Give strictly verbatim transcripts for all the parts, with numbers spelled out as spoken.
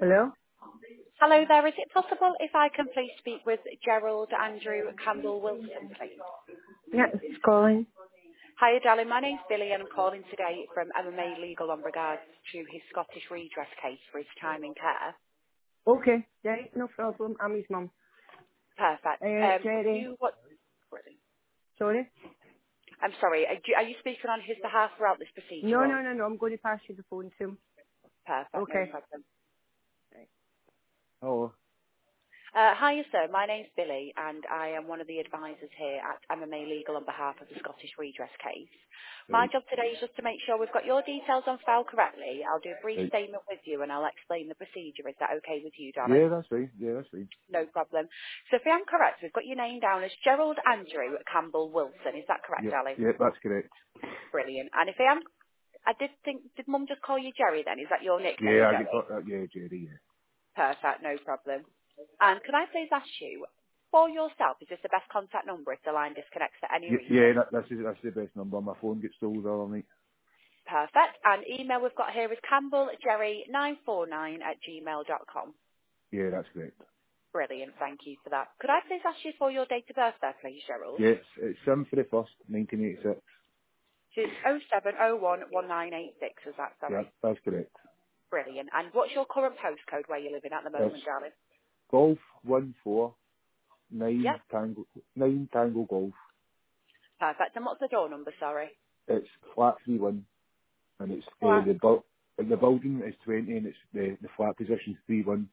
Hello? Hello there. Is it possible if I can please speak with Gerald Andrew Campbell Wilson, please? Yeah, it's calling. Hiya, darling. My name's Billy, and I'm calling today from M M A Legal on regards to his Scottish redress case for his time in care. Okay, right, no problem. I'm his mum. Perfect. Uh, Um, Jerry, you what? Brilliant. sorry? I'm sorry. Are you, are you speaking on his behalf throughout this No, procedure? Or? no, no, no, I'm going to pass you the phone to him. Perfect. No Okay. problem. Right. Oh, Uh, hiya, sir. My name's Billy, and I am one of the advisors here at M M A Legal on behalf of the Scottish redress case. My right, job today is just to make sure we've got your details on file correctly. I'll do a brief right. statement with you, and I'll explain the procedure. Is that okay with you, darling? Yeah, that's fine. Yeah, that's fine. No problem. So if I am correct, we've got your name down as Gerald Andrew Campbell Wilson. Is that correct, Yeah, darling? yeah, that's correct. Brilliant. And if I am, I did think, did Mum just call you Jerry then? Is that your nickname, Yeah, I get Jerry? got that. Yeah, Jerry, yeah. Perfect, no problem. And can I please ask you, for yourself, is this the best contact number if the line disconnects for any Yeah, yeah reason? that, that's, the- that's the best number. My phone gets stolen the other night. Perfect. And email we've got here is campbelljerry nine four nine at gmail dot com. Yeah, that's correct. Brilliant, thank you for that. Could I please ask you for your date of birth there, please, Gerald? Yeah, it's, it's seven for the first, nineteen eighty-six. It's oh seven oh one one nine eight six, is that, Yeah, sorry? that's correct. Brilliant. And what's your current postcode where you're living at the It's moment, darling? Golf one four Yep. nine Tango nine Tango Golf. Perfect. And what's the door number, sorry? It's flat three one, and it's uh, Flat the bu- the building is twenty, and it's the the flat position three one.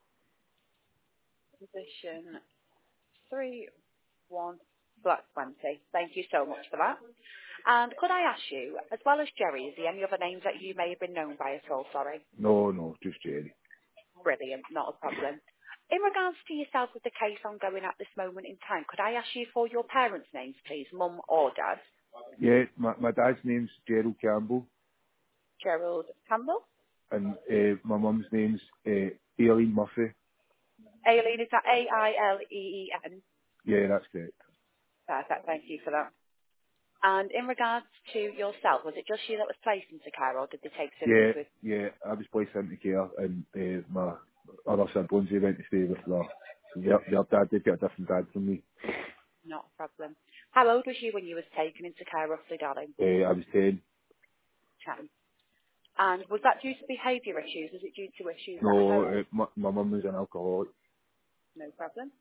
position three one flat twenty. Thank you so much for that. And could I ask you, as well as Jerry, is there any other names that you may have been known by at all? Sorry. No, no, just Jerry. Brilliant, not a problem. In regards to yourself with the case ongoing at this moment in time, could I ask you for your parents' names, please, mum or dad? Yeah, my my dad's name's Gerald Campbell, Gerald Campbell? and uh, my mum's name's uh, Aileen Murphy. Aileen, is that A I L E E N? Yeah, that's correct. Perfect, thank you for that. And in regards to yourself, was it just you that was placed into care, or did they take siblings Yeah, with? yeah, I was placed into care, and uh, my other siblings they went to stay with their their, their dad. They've got a different dad from me. Not a problem. How old was you when you was taken into care, roughly, darling? Uh, I was ten. Ten. And was that due to behaviour issues? Was it due to issues at No, home? uh, my my mum was an alcoholic. No problem.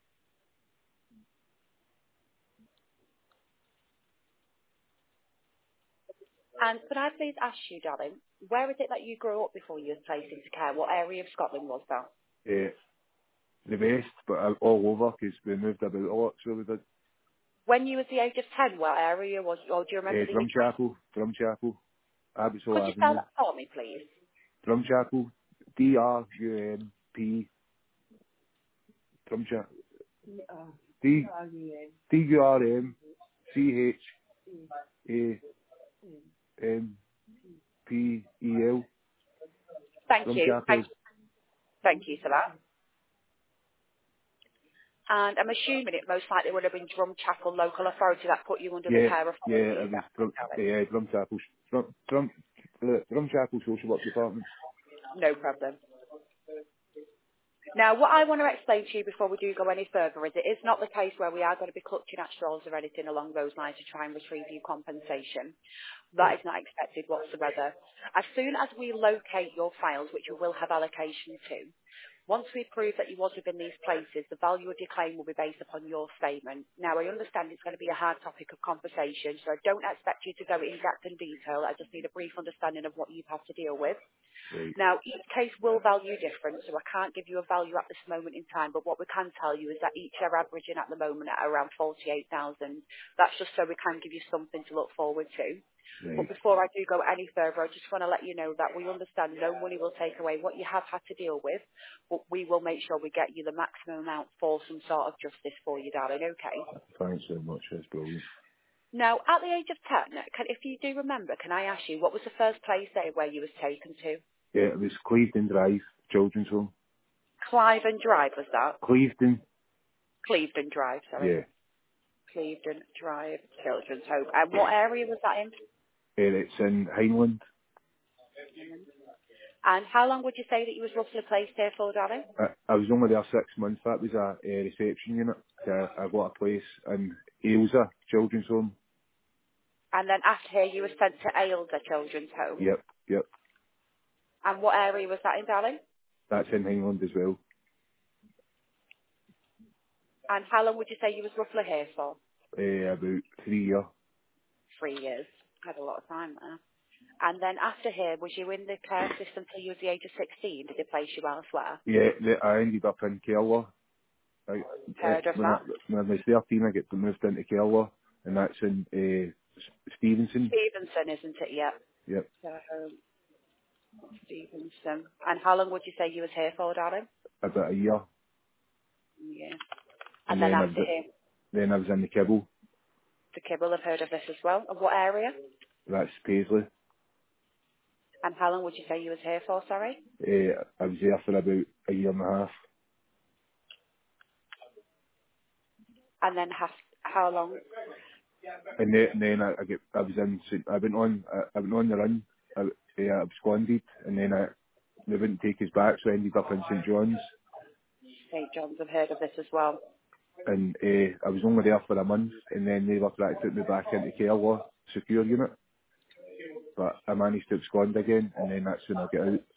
And could I please ask you, darling, where is it that you grew up before you was placed into care? What area of Scotland was that? Uh, the best, but uh, all over because we moved about a lot, so we did. When you was the age of ten, what area was, or do you remember Uh, the address? Drumchapel, Drumchapel, Could Abbottsville you spell Avenue, that for me, please? Drumchapel, D R U M P, Drumchapel, D D U R M C H A M P E L, Thank you. Thank, Drumchapel. thank you for that. And I'm assuming it most likely would have been Drumchapel Local Authority that put you under the Yeah, care yeah, authority, is it was that Drum, correct? yeah, Drumchapel, Drum, Drum, uh, Drumchapel Social Work Department. No problem. Now, what I want to explain to you before we do go any further is it is not the case where we are going to be clutching at straws or anything along those lines to try and retrieve you compensation. That Right, is not expected whatsoever. As soon as we locate your files, which we will have allocation to, once we prove that you was within these places, the value of your claim will be based upon your statement. Now, I understand it's going to be a hard topic of conversation, so I don't expect you to go in depth in detail. I just need a brief understanding of what you've had to deal with. right, Now, each case will value different, so I can't give you a value at this moment in time, but what we can tell you is that each are averaging at the moment at around forty-eight thousand. That's just so we can give you something to look forward to. But right, before I do go any further, I just want to let you know that we understand no money will take away what you have had to deal with, but we will make sure we get you the maximum amount for some sort of justice for you, darling, okay? thanks so much, that's brilliant. Now, at the age of ten, can, if you do remember, can I ask you, what was the first place there where you was taken to? Yeah, it was Clevedon Drive, Children's Home. Cliven Drive, was that? Clevedon, Clevedon Drive, sorry. yeah, Clevedon Drive Children's Home. And what area was that in? and it's in Highland. And how long would you say that you was roughly placed here for, darling? I, I was only there six months. That was a, a reception unit. Uh, I got a place in Ailsa Children's Home. And then after here, you were sent to Ailsa Children's Home. Yep, yep. And what area was that in, darling? That's in England as well. And how long would you say you was roughly here for? Uh, about three years. Three years. Had a lot of time there. And then after here, was you in the care system till you was the age of sixteen? Did they place you elsewhere? Yeah, the, I ended up in Kerala. I, uh, Heard of when, I, that? when I was thirteen, I get moved into Kerala, and that's in uh, Stevenson. Stevenson, isn't it? Yep. Yep, So, um, Stevenson. And how long would you say you was here for, darling? about a year, Yeah. And and then then I was after here, then I was in the Kibble. the Kibble, I've heard of this as well. And what area? That's Paisley. And how long would you say you was here for, sorry? Uh, I was there for about a year and a half, And then half, how long? and then, and then I, I get I was in. St- I went on. I, I went on the run. I, uh, I absconded, and then I, they wouldn't take us back, so I ended up in St John's. Saint John's, I've heard of this as well. And uh, I was only there for a month, and then they were trying to put me back into care law secure unit, but I managed to abscond again, and then that's when I get out.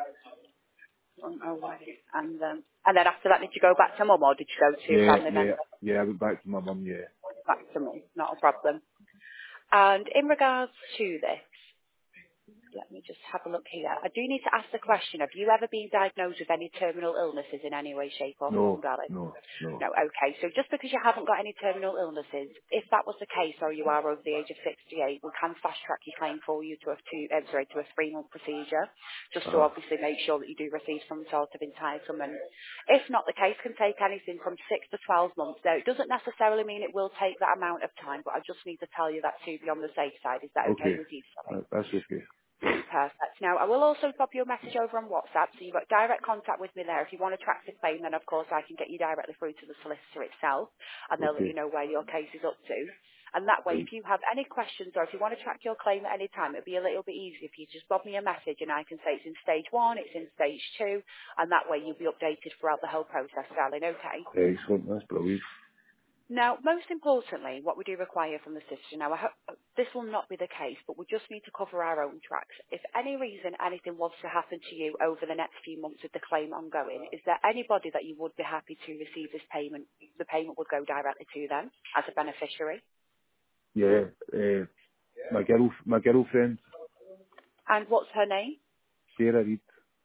Oh, oh, right. And, um, and then after that, did you go back to mum or did you go to Yeah, family yeah, member? yeah. I went back to my mum. Yeah. Back to mum, not a problem. And in regards to this, let me just have a look here. I do need to ask the question, have you ever been diagnosed with any terminal illnesses in any way, shape or form, No, darling? no, no. No, okay. So just because you haven't got any terminal illnesses, if that was the case or you are over the age of sixty-eight, we can fast track your claim for you to a two, uh, sorry, to a three month procedure, just to Uh, obviously make sure that you do receive some sort of entitlement. If not, the case can take anything from six to twelve months. Now, it doesn't necessarily mean it will take that amount of time, but I just need to tell you that to be on the safe side. Is that okay okay, with you, Sally? that, that's okay. Perfect. Now, I will also pop you a message over on WhatsApp, so you've got direct contact with me there. If you want to track the claim, then of course I can get you directly through to the solicitor itself, and they'll let Okay, you know where your case is up to. And that way, right. if you have any questions or if you want to track your claim at any time, it'll be a little bit easier if you just bob me a message and I can say it's in stage one, it's in stage two, and that way you'll be updated throughout the whole process, darling, okay? Excellent. That's brilliant. Now, most importantly, what we do require from the sister, now I hope this will not be the case, but we just need to cover our own tracks. If any reason anything was to happen to you over the next few months with the claim ongoing, is there anybody that you would be happy to receive this payment? The payment would go directly to them as a beneficiary. Yeah, uh, my girl, my girlfriend, And what's her name? Sarah Reid.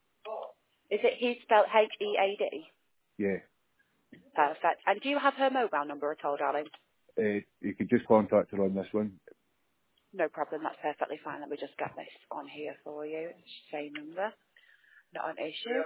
Is it he spelled H E A D? Yeah, Perfect. And do you have her mobile number at all, darling? uh, you could just contact her on this one. No problem, that's perfectly fine. Let me just get this on here for you. Same number, not an issue.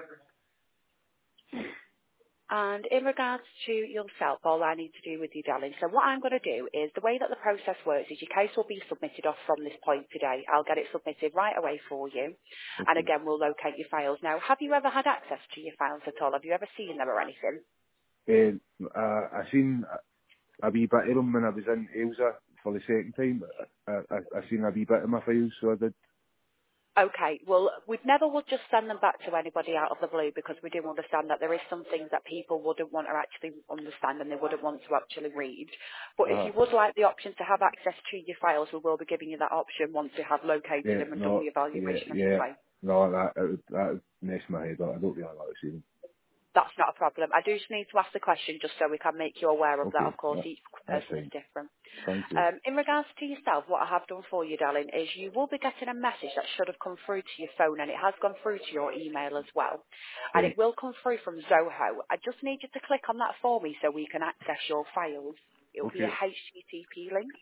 And in regards to yourself, all I need to do with you, darling, so what I'm going to do is the way that the process works is your case will be submitted off from this point today. I'll get it submitted right away for you. And Okay. again, we'll locate your files. Now, have you ever had access to your files at all? Have you ever seen them or anything? Uh, I, I seen a wee bit of them when I was in Ailsa for the second time. I, I, I seen a wee bit of my files, so I did. Okay, well, we'd never would just send them back to anybody out of the blue because we do understand that there is some things that people wouldn't want to actually understand and they wouldn't want to actually read. But if Uh, you would like the option to have access to your files, we will be giving you that option once you have located yeah, them and done no, the yeah, evaluation of your yeah, claim. no, that, that would, that would mess my head up. I don't really like to see them. That's not a problem. I do just need to ask the question just so we can make you aware of that. Okay, Of course, that, each that's person is fine. different. Thank you. Um, in regards to yourself, what I have done for you, darling, is you will be getting a message that should have come through to your phone, and it has gone through to your email as well. And Right, it will come through from Zoho. I just need you to click on that for me so we can access your files. It will be a okay. H T T P link.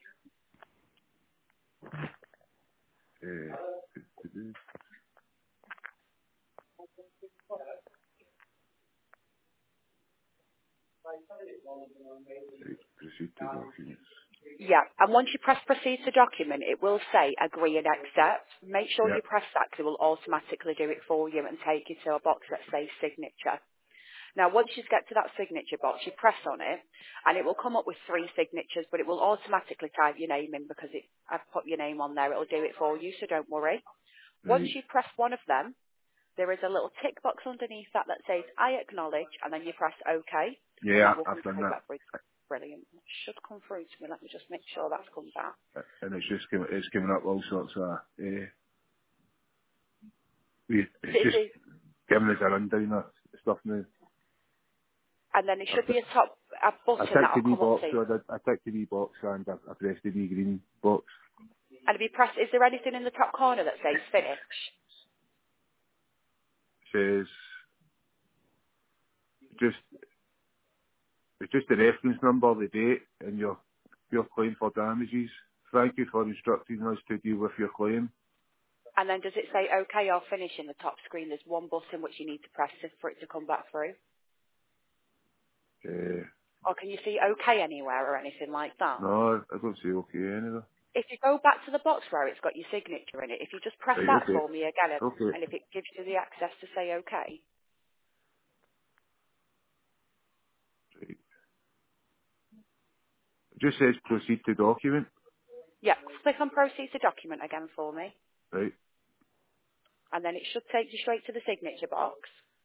Uh, proceed to documents. Yeah, and once you press proceed to document, it will say agree and accept. Make sure Yeah, you press that because it will automatically do it for you and take you to a box that says signature. Now, once you get to that signature box, you press on it, and it will come up with three signatures, but it will automatically type your name in because it, I've put your name on there. It'll do it for you, so don't worry. Once right, you press one of them, There is a little tick box underneath that that says I acknowledge, and then you press OK, and Yeah, that will come I've done straight that. back through. Brilliant. It should come through to me. Let me just make sure that's come back. And it's just coming, it's coming up all sorts of, uh, we, So it's it just is, giving us a rundown of stuff now. and then it I, should be t- a top a I button ticked the that'll wee come up box, saying, so I, did, I ticked the wee box and I, I pressed the wee green box. and if you press, is there anything in the top corner that says finish? It says, just, it's just the reference number, the date, and your, your claim for damages. Thank you for instructing us to deal with your claim. And then does it say OK or finish in the top screen? There's one button which you need to press to- for it to come back through. Uh, Or can you see OK anywhere or anything like that? no, I don't see okay anyway. If you go back to the box where it's got your signature in it, if you just press Right, that okay. for me again, Okay. and if it gives you the access to say OK, Right. It just says proceed to document. yeah, click on proceed to document again for me, Right. and then it should take you straight to the signature box.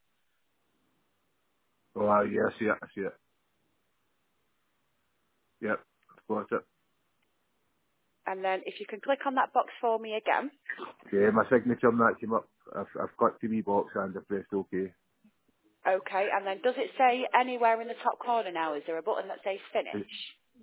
Oh, ah, yeah, I see it, I see it. Yep, I've got it. And then if you can click on that box for me again, Yeah, my signature and that came up. I've, I've clicked the wee box and I've pressed OK. OK, and then does it say anywhere in the top corner now, is there a button that says It, finish?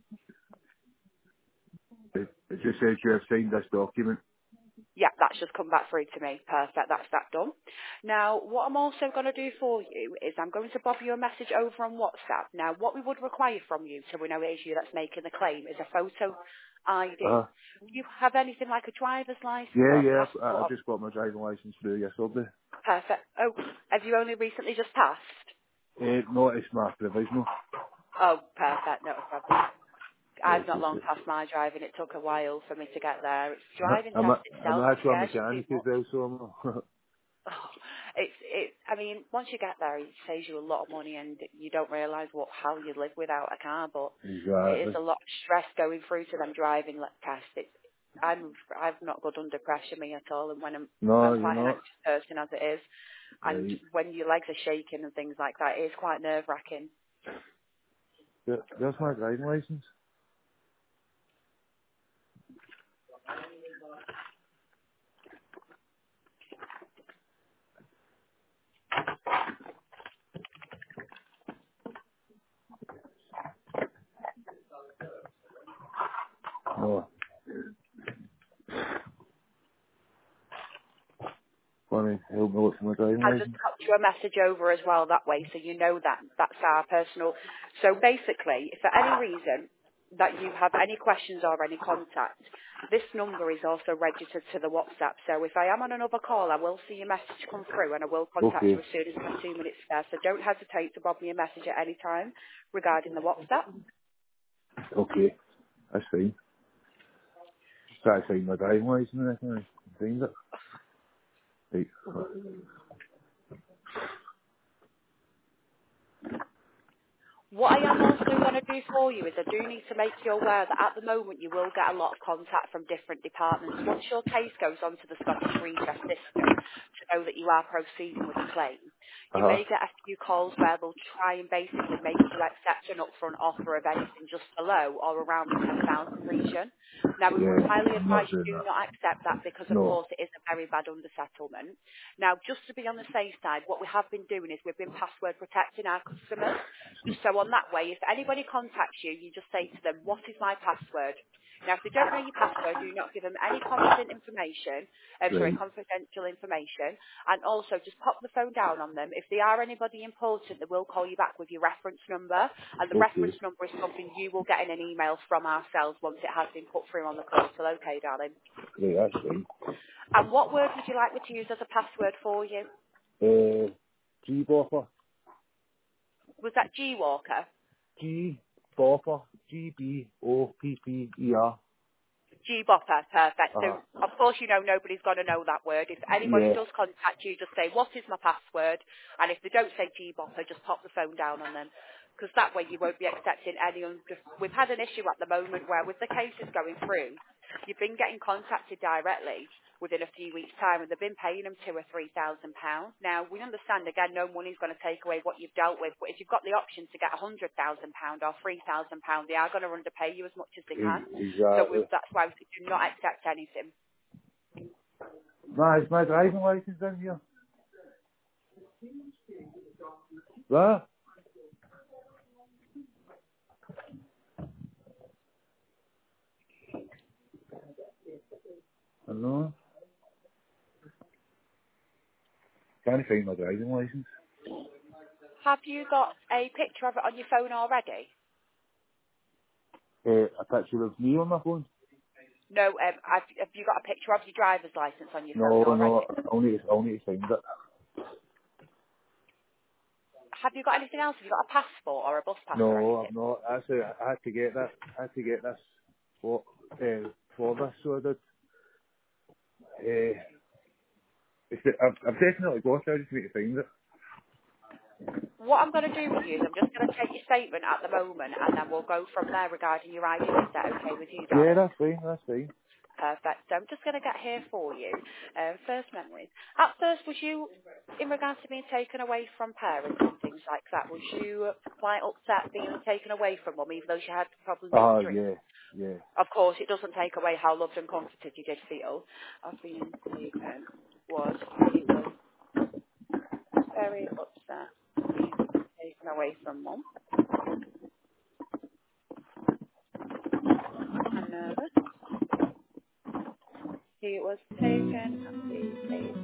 it, it just says you have signed this document. Yeah, that's just come back through to me. Perfect, that's that done. Now, what I'm also going to do for you is I'm going to bob you a message over on WhatsApp. Now, what we would require from you, so we know it is you that's making the claim, is a photo I D. Uh, Do you have anything like a driver's license yeah, or a yeah, I, passport? I've just got my driving licence through yesterday. Perfect. Oh, have you only recently just passed? Uh, no, it's my provisional. Oh, perfect, no problem. Right, I've not long okay. passed my driving. It took a while for me to get there. It's driving I'm, test a, I'm itself actually a scares you too mechanic as much. well, so I'm... Oh, it's it. I mean, once you get there, it saves you a lot of money, and you don't realise what how you live without a car. But it is exactly. a lot of stress going through to them driving le- tests. It's, I'm I've not got under pressure me at all, and when I'm No, I'm you're quite an not. anxious person as it is, and Right. when your legs are shaking and things like that, it is quite nerve wracking. There- There's my driving licence. No. Funny, help me look for my driving I'll just licence. pop you a message over as well that way, so you know that that's our personal. So basically, if for any reason that you have any questions or any contact, this number is also registered to the WhatsApp. So if I am on another call, I will see your message come through and I will contact you Okay. as soon as my two minutes spare. So don't hesitate to bob me a message at any time regarding the WhatsApp. Okay. That's fine. Just try to find my driving licence and I can find it. Right. What I am also going to do for you is I do need to make you aware that at the moment you will get a lot of contact from different departments. Once your case goes onto the Scottish Redress system to know that you are proceeding with the claim, you Uh-huh. may get a few calls where they'll try and basically make you accept an upfront offer of anything just below or around the ten thousand region. Now we would Yeah, highly I'm advise not you doing do that. not accept that because of No. course it is a very bad undersettlement. Now just to be on the safe side, what we have been doing is we've been password protecting our customers. Just so on that way, if anybody contacts you, you just say to them, what is my password? Now, if they don't know your password, do not give them any confident information, um, sorry, Right. confidential information, and also just pop the phone down on them. If they are anybody important, they will call you back with your reference number, and the Okay. reference number is something you will get in an email from ourselves once it has been put through on the portal. Okay, darling. Right, that's fine. And what word would you like me to use as a password for you? Uh, G Bopper. Was that G Walker? G Bopper. G B O P P E R. G-Bopper, perfect. So, Uh-huh. of course, you know nobody's going to know that word. If anybody Yeah. does contact you, just say, what is my password? And if they don't say G-Bopper, just pop the phone down on them. Because that way you won't be accepting any... Un- We've had an issue at the moment where with the cases going through, you've been getting contacted directly within a few weeks' time, and they've been paying them two or three thousand pounds. Now we understand again, no money's going to take away what you've dealt with, but if you've got the option to get a hundred thousand pound or three thousand pound, they are going to underpay you as much as they can. E- So we, Exactly. that's why we do not accept anything. Nah, is my driving license in here? What? I don't know. Can't find my driving license. Have you got a picture of it on your phone already? Uh, a picture of me on my phone? No, um, have, have you got a picture of your driver's license on your phone No, no, already? I'll need, to, I'll need to find it. Have you got anything else? Have you got a passport or a bus pass or No, anything? I'm not. Actually, I had to get that. I had to get this for, uh, for this, so I did. Uh, it's the, I've, I've definitely got it. I just need to find it. What I'm going to do with you is I'm just going to take your statement at the moment and then we'll go from there regarding your I D. Is that okay with you, Yeah, darling? that's fine. That's fine. Perfect. So I'm just going to get here for you. Um, first memories. At first, was you, in regards to being taken away from parents and things like that, was you quite upset being taken away from mum, even though she had problems with Ah, drink? yeah, yeah. Of course, it doesn't take away how loved and comforted you did feel. Of being taken was he was very upset being taken away from mum and nervous. He was taken at the age.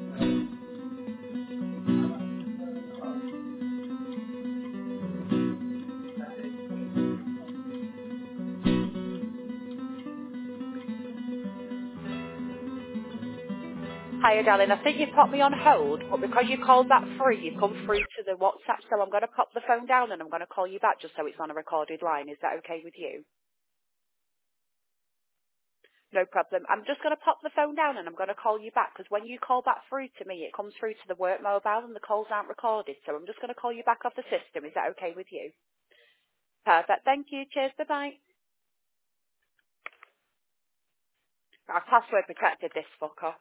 Hiya, darling. I think you've put me on hold, but because you called that free, you've come through to the WhatsApp, so I'm going to pop the phone down and I'm going to call you back just so it's on a recorded line. Is that okay with you? No problem. I'm just going to pop the phone down and I'm going to call you back because when you call back through to me, it comes through to the work mobile and the calls aren't recorded. So I'm just going to call you back off the system. Is that okay with you? Perfect. Thank you. Cheers. Bye-bye. I've password protected this fucker.